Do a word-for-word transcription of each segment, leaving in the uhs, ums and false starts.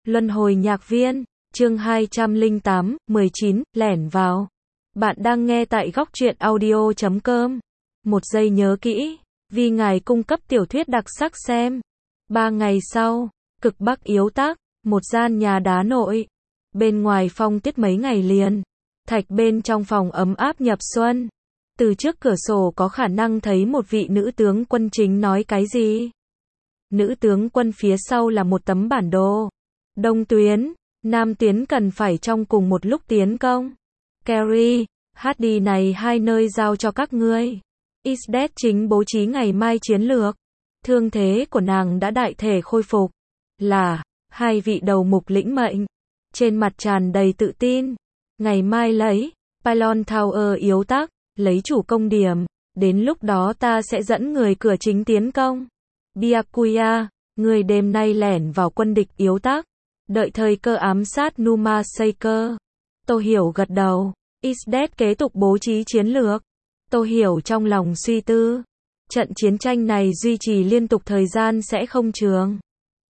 Luân hồi nhạc viên, chương hai trăm lẻ tám, mười chín, lẻn vào. Bạn đang nghe tại góc truyện audio chấm com. Một giây nhớ kỹ, vì ngài cung cấp tiểu thuyết đặc sắc xem. Ba ngày sau, cực Bắc yếu tắc, một gian nhà đá nội. Bên ngoài phong tuyết mấy ngày liền. Thạch bên trong phòng ấm áp nhập xuân. Từ trước cửa sổ có khả năng thấy một vị nữ tướng quân chính nói cái gì. Nữ tướng quân phía sau là một tấm bản đồ. Đông tuyến, Nam tuyến cần phải trong cùng một lúc tiến công. Carrie, hát đi này hai nơi giao cho các ngươi. Isdet chính bố trí ngày mai chiến lược. Thương thế của nàng đã đại thể khôi phục. Là, hai vị đầu mục lĩnh mệnh. Trên mặt tràn đầy tự tin. Ngày mai lấy, Pylon Tower yếu tắc, lấy chủ công điểm. Đến lúc đó ta sẽ dẫn người cửa chính tiến công. Byakuya, người đêm nay lẻn vào quân địch yếu tắc. Đợi thời cơ ám sát Numa Seika. Tô Hiểu gật đầu. Isdet kế tục bố trí chiến lược. Tô Hiểu trong lòng suy tư. Trận chiến tranh này duy trì liên tục thời gian sẽ không trường.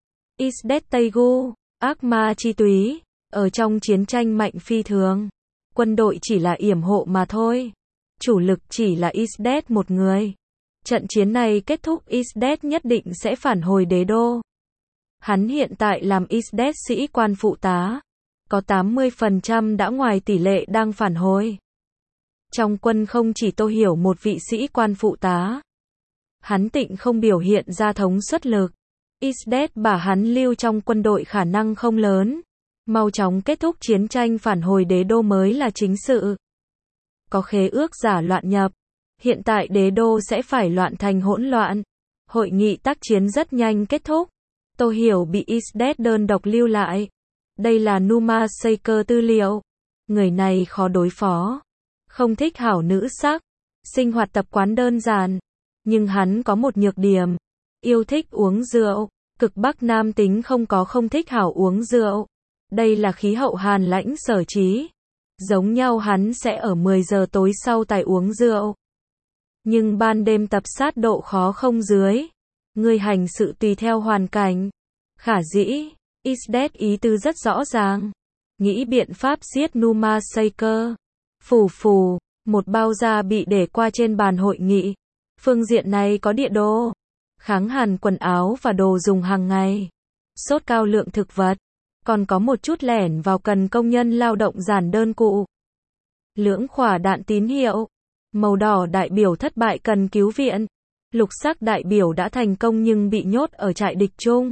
Isdet Teigu, ác ma chi túy, ở trong chiến tranh mạnh phi thường. Quân đội chỉ là yểm hộ mà thôi. Chủ lực chỉ là Isdet một người. Trận chiến này kết thúc Isdet nhất định sẽ phản hồi đế đô. Hắn hiện tại làm Isdet sĩ quan phụ tá. Có tám mươi phần trăm đã ngoài tỷ lệ đang phản hồi. Trong quân không chỉ Tô Hiểu một vị sĩ quan phụ tá. Hắn tịnh không biểu hiện ra thống suất lực. Isdet bà hắn lưu trong quân đội khả năng không lớn. Mau chóng kết thúc chiến tranh phản hồi đế đô mới là chính sự. Có khế ước giả loạn nhập. Hiện tại đế đô sẽ phải loạn thành hỗn loạn. Hội nghị tác chiến rất nhanh kết thúc. Tô Hiểu bị Isdet đơn độc lưu lại. Đây là Numa Seika tư liệu. Người này khó đối phó. Không thích hảo nữ sắc. Sinh hoạt tập quán đơn giản. Nhưng hắn có một nhược điểm. Yêu thích uống rượu. Cực Bắc nam tính không có không thích hảo uống rượu. Đây là khí hậu hàn lãnh sở trí. Giống nhau hắn sẽ ở mười giờ tối sau tài uống rượu. Nhưng ban đêm tập sát độ khó không dưới. Người hành sự tùy theo hoàn cảnh. Khả dĩ, Isdet ý tứ rất rõ ràng. Nghĩ biện pháp giết Numa Seika. Phù phù, một bao da bị để qua trên bàn hội nghị. Phương diện này có địa đồ. Kháng hàn quần áo và đồ dùng hàng ngày. Sốt cao lượng thực vật. Còn có một chút lẻn vào cần công nhân lao động giản đơn cụ. Lưỡng khỏa đạn tín hiệu. Màu đỏ đại biểu thất bại cần cứu viện. Lục sắc đại biểu đã thành công nhưng bị nhốt ở trại địch chung.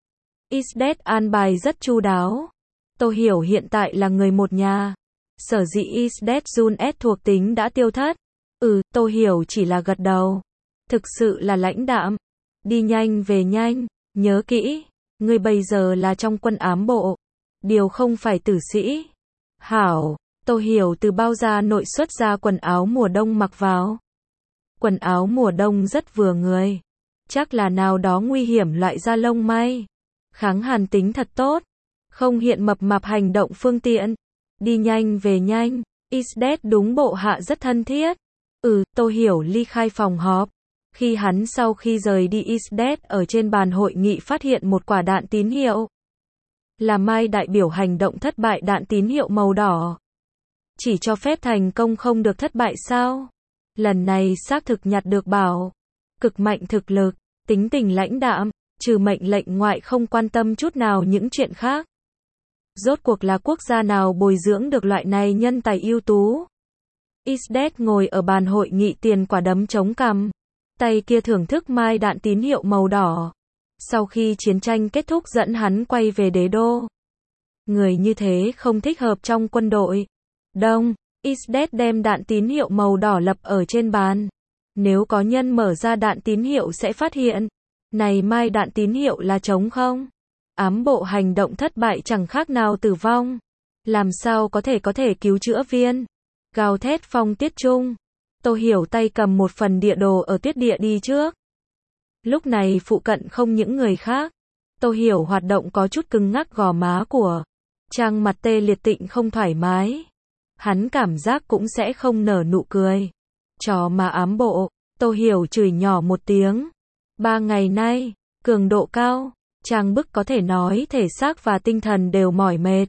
Isdet an bài rất chu đáo. Tô Hiểu hiện tại là người một nhà. Sở dĩ Isdet Jun S thuộc tính đã tiêu thất. Ừ, Tô Hiểu chỉ là gật đầu. Thực sự là lãnh đạm. Đi nhanh về nhanh, nhớ kỹ. Ngươi bây giờ là trong quân ám bộ. Điều không phải tử sĩ. Hảo, Tô Hiểu từ bao da nội xuất ra quần áo mùa đông mặc vào. Quần áo mùa đông rất vừa người. Chắc là nào đó nguy hiểm loại da lông may. Kháng hàn tính thật tốt. Không hiện mập mạp hành động phương tiện. Đi nhanh về nhanh. Isdet đúng bộ hạ rất thân thiết. Ừ, Tô Hiểu ly khai phòng họp. Khi hắn sau khi rời đi Isdet ở trên bàn hội nghị phát hiện một quả đạn tín hiệu. Là Mai đại biểu hành động thất bại đạn tín hiệu màu đỏ. Chỉ cho phép thành công không được thất bại sao? Lần này xác thực nhặt được bảo. Cực mạnh thực lực, tính tình lãnh đạm, trừ mệnh lệnh ngoại không quan tâm chút nào những chuyện khác. Rốt cuộc là quốc gia nào bồi dưỡng được loại này nhân tài ưu tú? Isdet ngồi ở bàn hội nghị tiền quả đấm chống cằm. Tay kia thưởng thức mai đạn tín hiệu màu đỏ. Sau khi chiến tranh kết thúc dẫn hắn quay về đế đô. Người như thế không thích hợp trong quân đội. Đông, Isdet đem đạn tín hiệu màu đỏ lập ở trên bàn. Nếu có nhân mở ra đạn tín hiệu sẽ phát hiện. Này mai đạn tín hiệu là trống không? Ám bộ hành động thất bại chẳng khác nào tử vong. Làm sao có thể có thể cứu chữa viên? Gào thét phong tiết trung. Tô Hiểu tay cầm một phần địa đồ ở tuyết địa đi trước. Lúc này phụ cận không những người khác. Tô Hiểu hoạt động có chút cứng ngắc gò má của. Trang mặt tê liệt tịnh không thoải mái. Hắn cảm giác cũng sẽ không nở nụ cười. Chó mà ám bộ. Tô Hiểu chửi nhỏ một tiếng. Ba ngày nay, cường độ cao. Trang bức có thể nói thể xác và tinh thần đều mỏi mệt.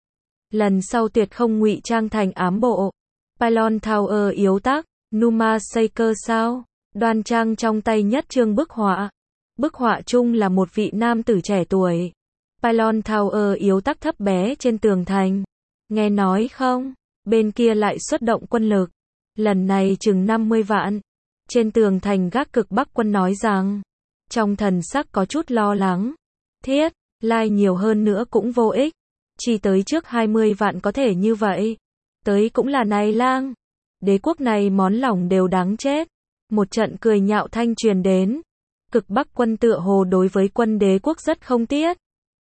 Lần sau tuyệt không ngụy trang thành ám bộ. Pylon Tower yếu tắc, Numa Saker sao? Đoan trang trong tay nhất trương bức họa. Bức họa chung là một vị nam tử trẻ tuổi. Pylon Tower yếu tắc thấp bé trên tường thành. Nghe nói không? Bên kia lại xuất động quân lực. Lần này chừng năm mươi vạn. Trên tường thành gác cực Bắc quân nói rằng, trong thần sắc có chút lo lắng. Thiết, lai nhiều hơn nữa cũng vô ích. Chỉ tới trước hai mươi vạn có thể như vậy. Tới cũng là này lang. Đế quốc này món lòng đều đáng chết. Một trận cười nhạo thanh truyền đến. Cực Bắc quân tựa hồ đối với quân đế quốc rất không tiếc.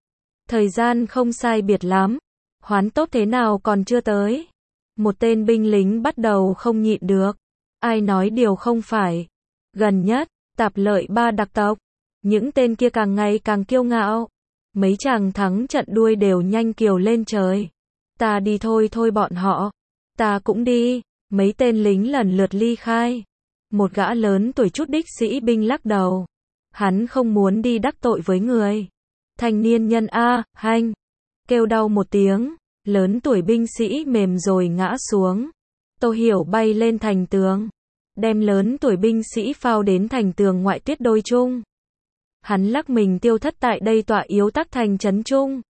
Thời gian không sai biệt lắm. Hoán tốt thế nào còn chưa tới. Một tên binh lính bắt đầu không nhịn được. Ai nói điều không phải. Gần nhất, tạp lợi ba đặc tộc. Những tên kia càng ngày càng kiêu ngạo. Mấy chàng thắng trận đuôi đều nhanh kiều lên trời. Ta đi thôi thôi bọn họ. Ta cũng đi. Mấy tên lính lần lượt ly khai. Một gã lớn tuổi chút đích sĩ binh lắc đầu. Hắn không muốn đi đắc tội với người. Thanh niên nhân A, hanh. Kêu đau một tiếng. Lớn tuổi binh sĩ mềm rồi ngã xuống. Tô Hiểu bay lên thành tường. Đem lớn tuổi binh sĩ phao đến thành tường ngoại tuyết đôi chung. Hắn lắc mình tiêu thất tại đây tọa yếu tắc thành trấn trung.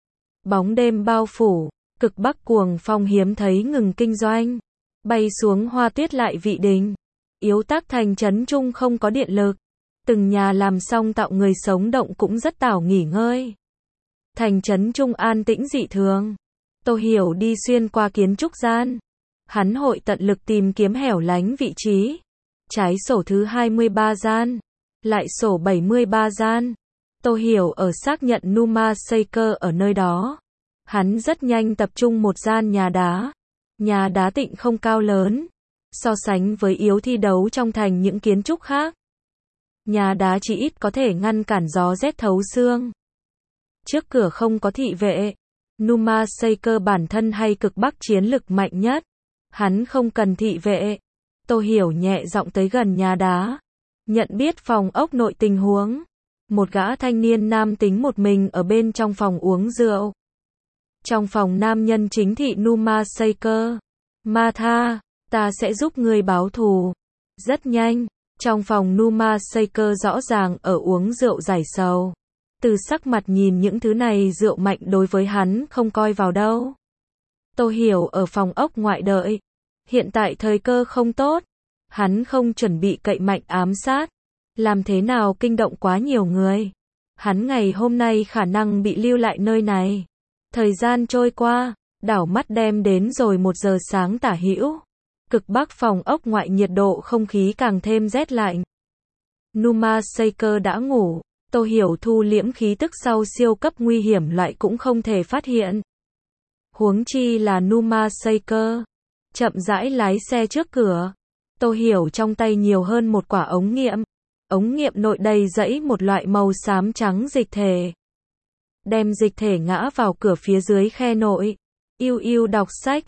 Bóng đêm bao phủ. Cực Bắc cuồng phong hiếm thấy ngừng kinh doanh. Bay xuống hoa tuyết lại vị đình. Yếu tắc thành trấn trung không có điện lực. Từng nhà làm xong tạo người sống động cũng rất tảo nghỉ ngơi. Thành trấn trung an tĩnh dị thường. Tô Hiểu đi xuyên qua kiến trúc gian. Hắn hội tận lực tìm kiếm hẻo lánh vị trí. Trái sổ thứ hai mươi ba gian. Lại sổ bảy mươi ba gian. Tô Hiểu ở xác nhận Numa Saker ở nơi đó. Hắn rất nhanh tập trung một gian nhà đá. Nhà đá tịnh không cao lớn. So sánh với yếu thi đấu trong thành những kiến trúc khác. Nhà đá chỉ ít có thể ngăn cản gió rét thấu xương. Trước cửa không có thị vệ. Numa Saker bản thân hay Cực Bắc chiến lực mạnh nhất. Hắn không cần thị vệ. Tô Hiểu nhẹ giọng tới gần nhà đá. Nhận biết phòng ốc nội tình huống. Một gã thanh niên nam tính một mình ở bên trong phòng uống rượu. Trong phòng nam nhân chính thị Numa Saker. Martha, ta sẽ giúp ngươi báo thù. Rất nhanh. Trong phòng Numa Saker rõ ràng ở uống rượu giải sầu. Từ sắc mặt nhìn những thứ này rượu mạnh đối với hắn không coi vào đâu. Tô Hiểu ở phòng ốc ngoại đợi. Hiện tại thời cơ không tốt. Hắn không chuẩn bị cậy mạnh ám sát. Làm thế nào kinh động quá nhiều người. Hắn ngày hôm nay khả năng bị lưu lại nơi này. Thời gian trôi qua. Đảo mắt đem đến rồi một giờ sáng tả hữu. Cực Bắc phòng ốc ngoại nhiệt độ không khí càng thêm rét lạnh. Numa Saker đã ngủ. Tô Hiểu thu liễm khí tức sau siêu cấp nguy hiểm loại cũng không thể phát hiện. Huống chi là Numa Saker. Chậm rãi lái xe trước cửa. Tô Hiểu trong tay nhiều hơn một quả ống nghiệm. Ống nghiệm nội đầy dẫy một loại màu xám trắng dịch thể. Đem dịch thể ngã vào cửa phía dưới khe nội. Yêu yêu đọc sách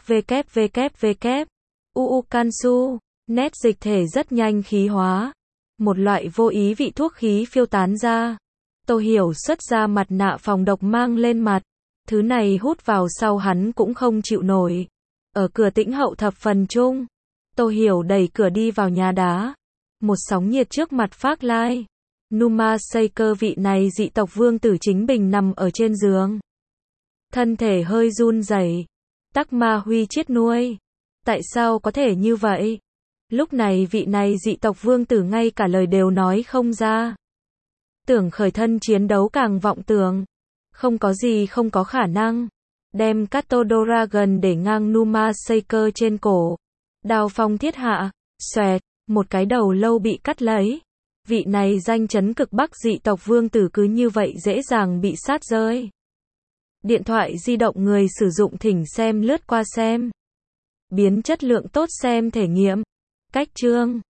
www. Uu Kansu. Nét dịch thể rất nhanh khí hóa. Một loại vô ý vị thuốc khí phiêu tán ra. Tô Hiểu xuất ra mặt nạ phòng độc mang lên mặt. Thứ này hút vào sau hắn cũng không chịu nổi. Ở cửa tĩnh hậu thập phần chung. Tô Hiểu đẩy cửa đi vào nhà đá. Một sóng nhiệt trước mặt phác lai. Numa Saker vị này dị tộc vương tử chính bình nằm ở trên giường. Thân thể hơi run rẩy. Tắc ma huy chết nuôi. Tại sao có thể như vậy? Lúc này vị này dị tộc vương tử ngay cả lời đều nói không ra. Tưởng khởi thân chiến đấu càng vọng tưởng. Không có gì không có khả năng. Đem Kato Dragon để ngang Numa Saker trên cổ. Đao phong thiết hạ. Xoẹt. Một cái đầu lâu bị cắt lấy. Vị này danh chấn Cực Bắc dị tộc vương tử cứ như vậy dễ dàng bị sát rơi. Điện thoại di động người sử dụng thỉnh xem lướt qua xem. Biến chất lượng tốt xem thể nghiệm. Cách chương